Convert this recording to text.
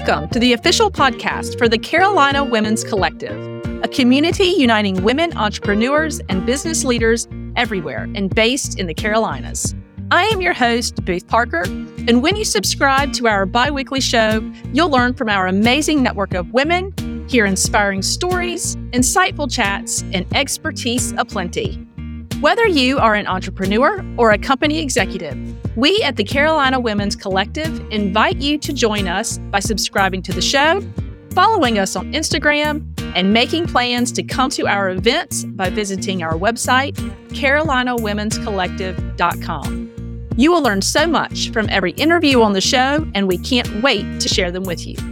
Welcome to the official podcast for the Carolina Women's Collective, a community uniting women entrepreneurs and business leaders everywhere and based in the Carolinas. I am your host, Booth Parker, and when you subscribe to our bi-weekly show, you'll learn from our amazing network of women, hear inspiring stories, insightful chats, and expertise aplenty. Whether you are an entrepreneur or a company executive, we at the Carolina Women's Collective invite you to join us by subscribing to the show, following us on Instagram, and making plans to come to our events by visiting our website, carolinawomenscollective.com. You will learn so much from every interview on the show, and we can't wait to share them with you.